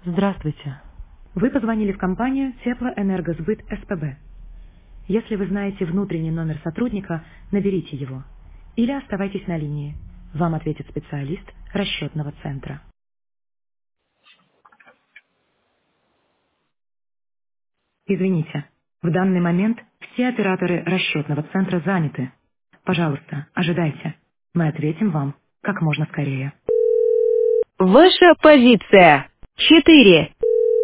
Здравствуйте. Вы позвонили в компанию Теплоэнергосбыт СПБ. Если вы знаете внутренний номер сотрудника, наберите его. Или оставайтесь на линии. Вам ответит специалист расчетного центра. Извините, в данный момент все операторы расчетного центра заняты. Пожалуйста, ожидайте. Мы ответим вам как можно скорее. Ваша позиция. 4.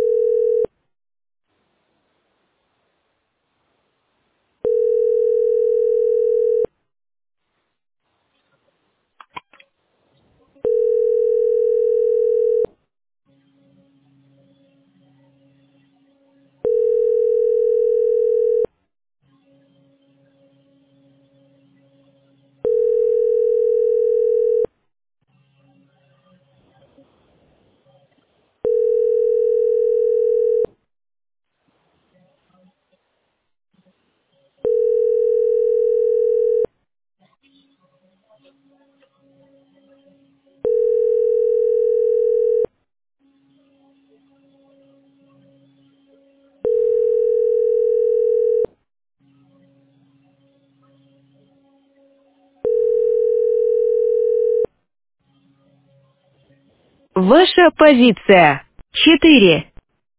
Ваша позиция. 4.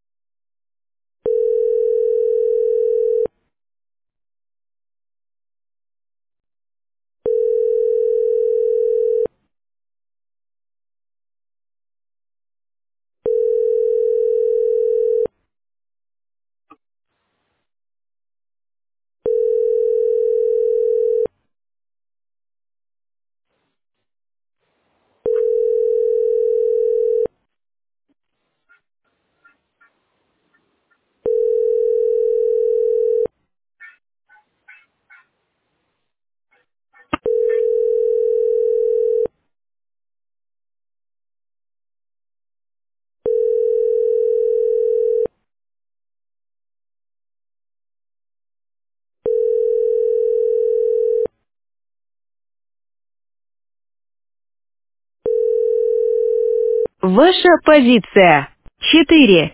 Ваша позиция. 4.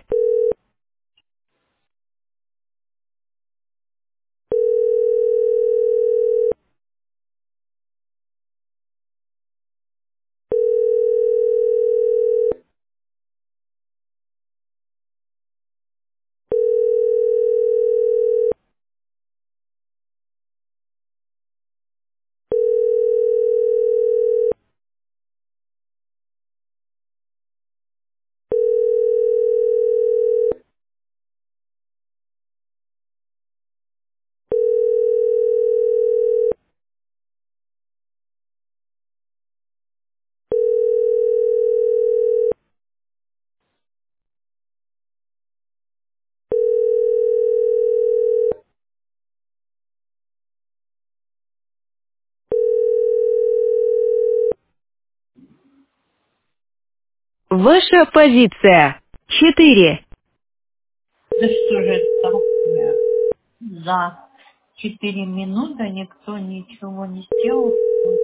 Ваша позиция. 4. Да что же это такое? За 4 минуты никто ничего не сделал.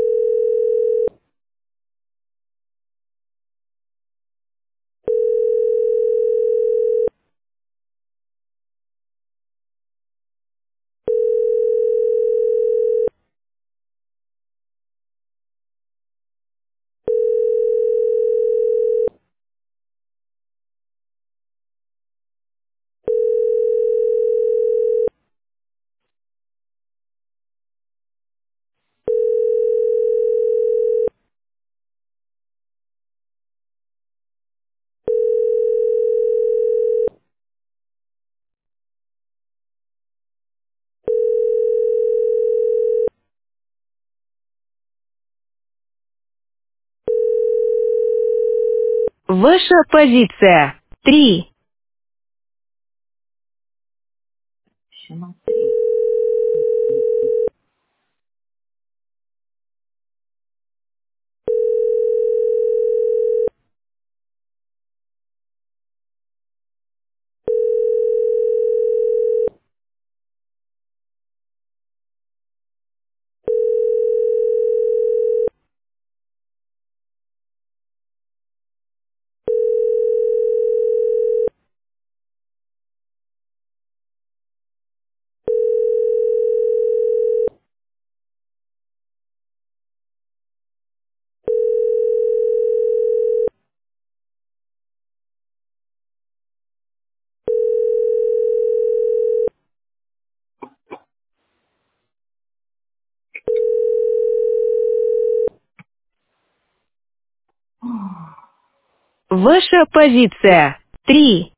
Ваша позиция. 3. Смотри. Ваша позиция. 3.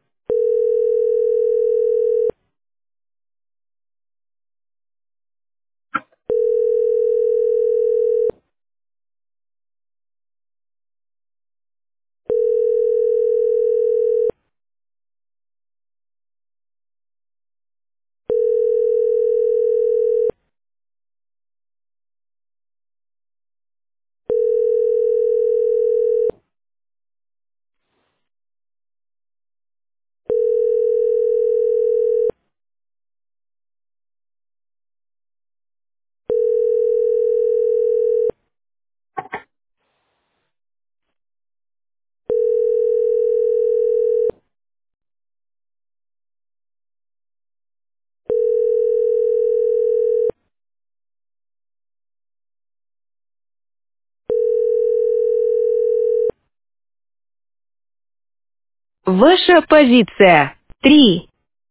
Ваша позиция. 3.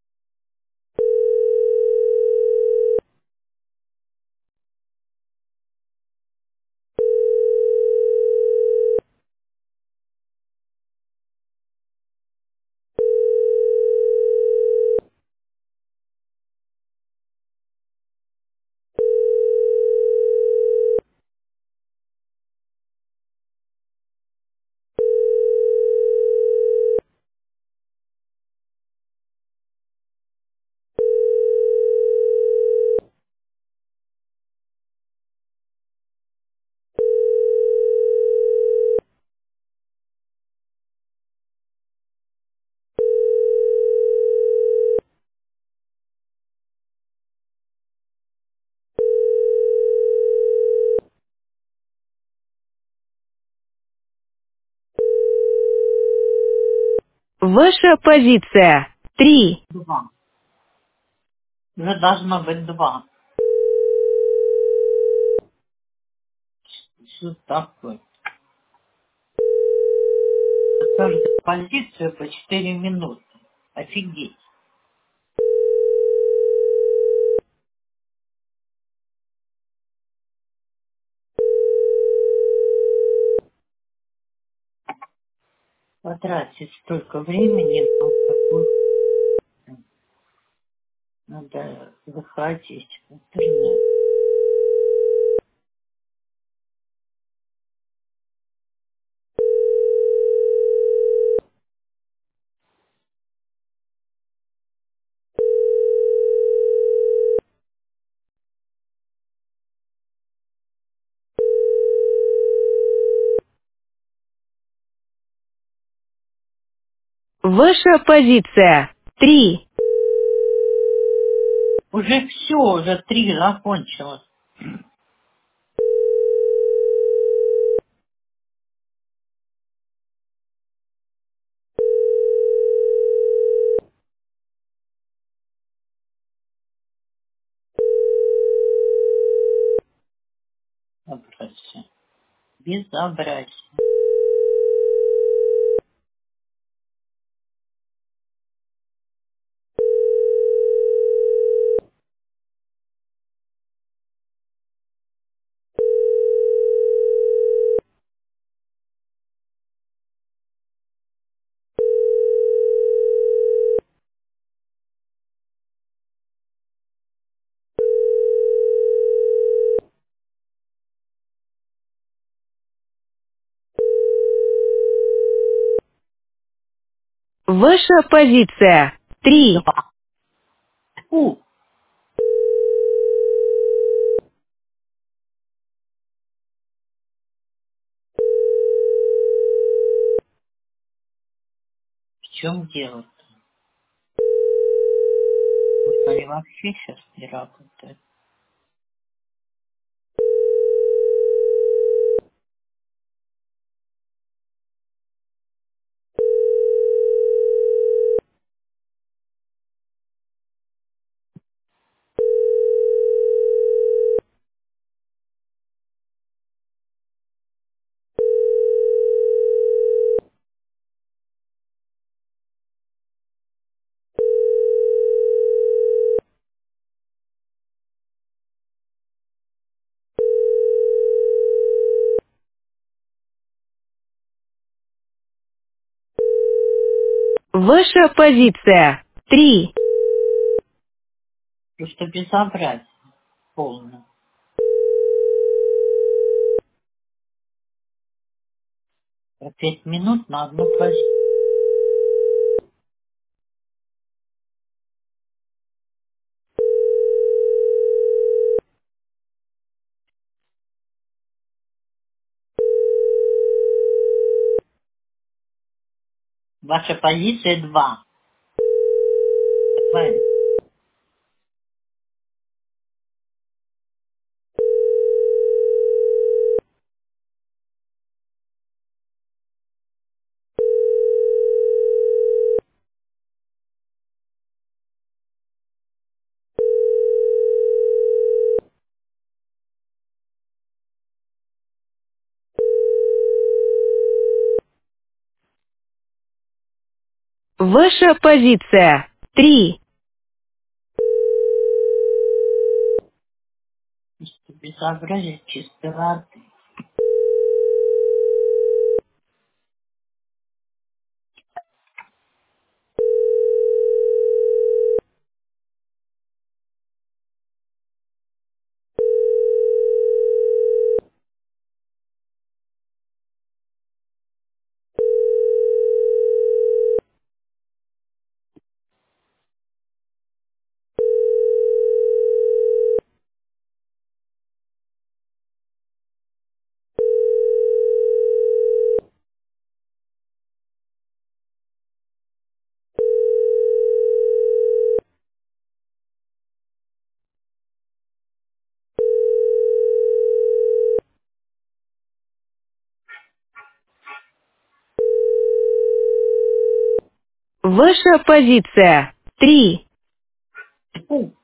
Ваша позиция. 3. Два. Уже должно быть два. Что такое? Каждую позицию по 4 минуты. Офигеть. Потратить столько времени на такой. Надо выходить в интернет. Ваша позиция. 3. Уже все, уже 3 закончилось. Безобразие. Безобразие. Ваша позиция. 3. Два. Фу, в чем дело? Может, они вообще сейчас не работают? Ваша позиция. 3. Просто безобразие полное. По 5 минут на одну позицию. Ваша позиция 2. Правильно? Ваша позиция. 3. Просто безобразие чистой воды. Ваша позиция. 3. Фу.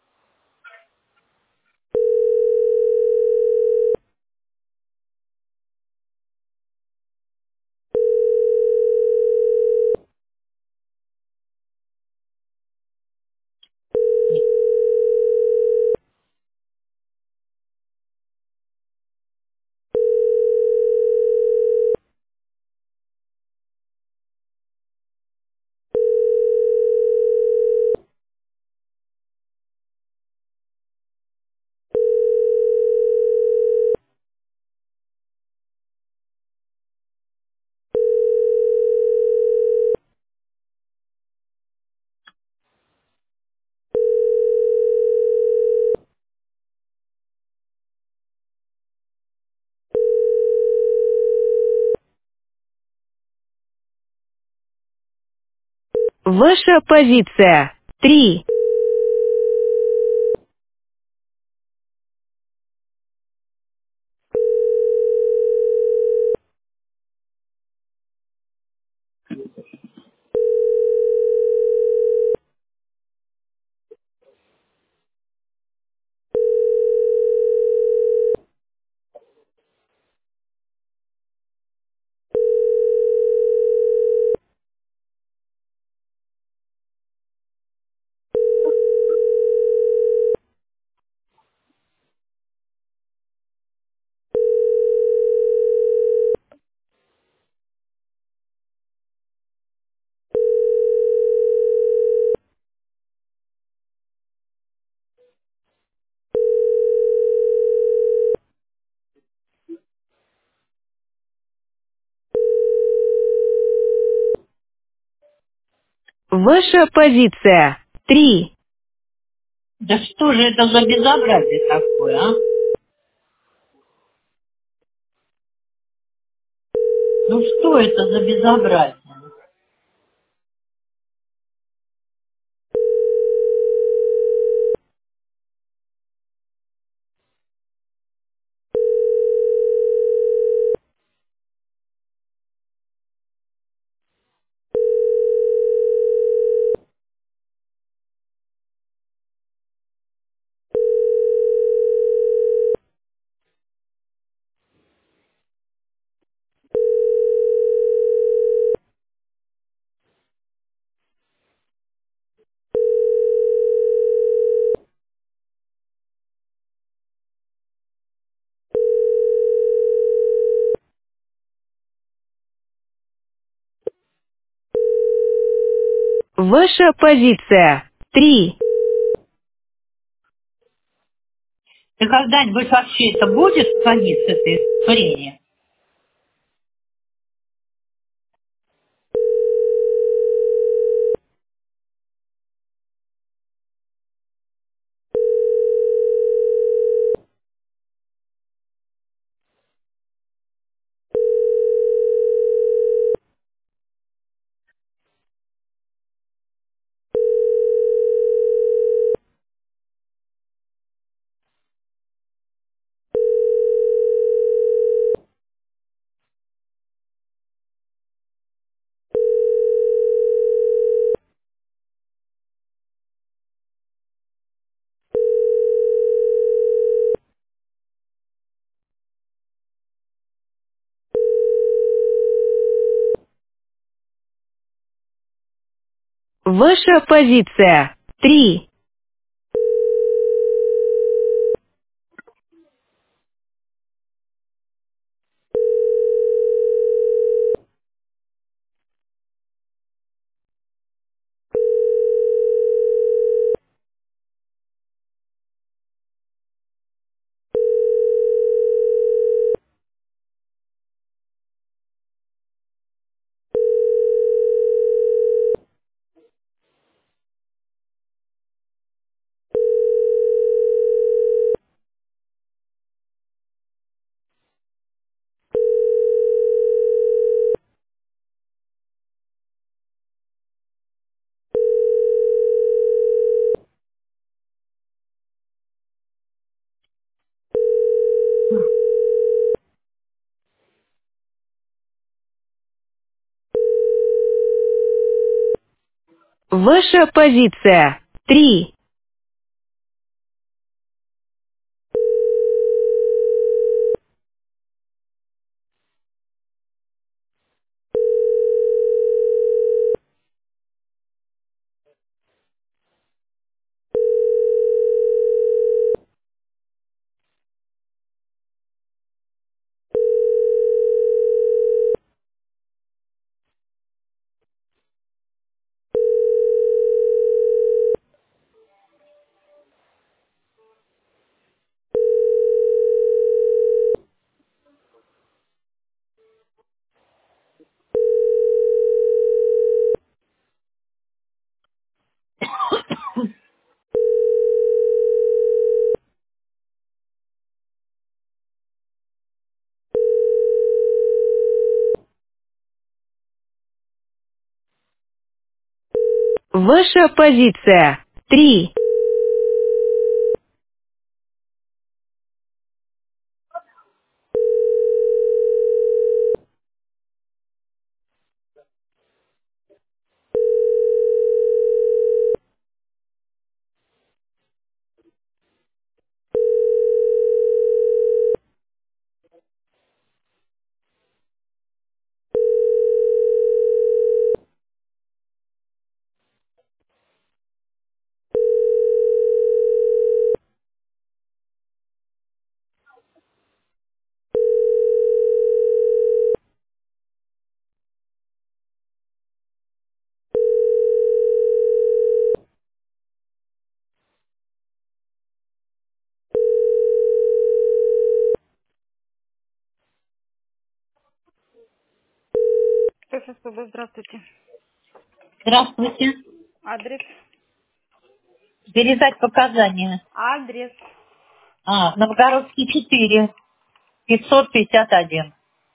Ваша позиция. 3. Ваша позиция. 3. Да что же это за безобразие такое, а? Ну что это за безобразие? Ваша позиция. 3. И когда-нибудь вообще это будет конец этой истории? Ваша позиция. 3. Ваша позиция. 3. Ваша позиция. 3. Здравствуйте. Здравствуйте. Адрес. Передать показания. Адрес. Новгородский 4, 551.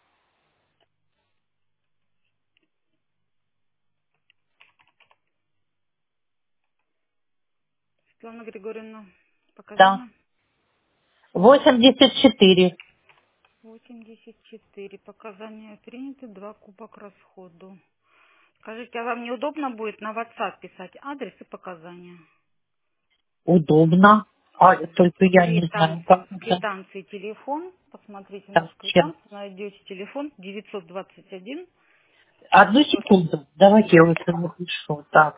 Светлана Григорьевна. Да. Показания. 84. 84. Показания приняты. 2 кубок расходу. Скажите, а вам неудобно будет на WhatsApp писать адрес и показания? Удобно. Только я не знаю, как В это. квитанции телефон. Посмотрите Так, нашу сейчас. квитанцию. Найдете телефон 921 Одну 500 секунду. Давайте я вот это напишу. Так.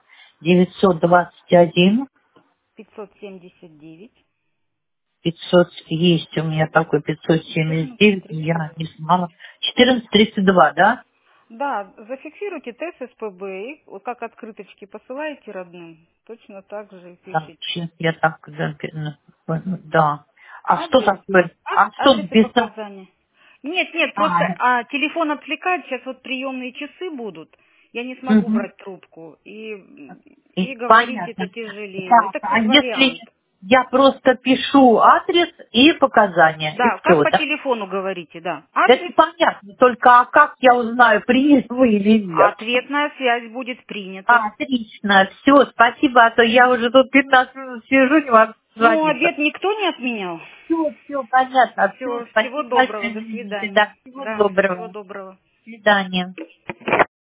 921 579 500. Есть у меня такой 579. 1432. Я не знала. 1432, да? Да, зафиксируйте тест СПБ, и вот как открыточки посылаете родным, точно так же и Так, пишите. сейчас я так, да. А что Адрес, такое? А что адрес и без... показания. Нет, просто А, телефон отвлекает, сейчас вот приемные часы будут, я не смогу мгм. брать трубку, И и говорить это понятно. тяжелее. Так, Это а как если вариант. я просто пишу адрес и показания, и Да, как все, по да? телефону говорите, да. Это Адрес, понятно, только а как я узнаю, приняли вы или нет? ответная связь будет принята. А, отлично, все, спасибо, а то я уже тут 15 минут сижу, не могу Ну, звониться. обед никто не отменял. Все, понятно, все, Все, всего спасибо доброго, большое, до извините, свидания. да, всего Да, всего доброго, доброго. до свидания.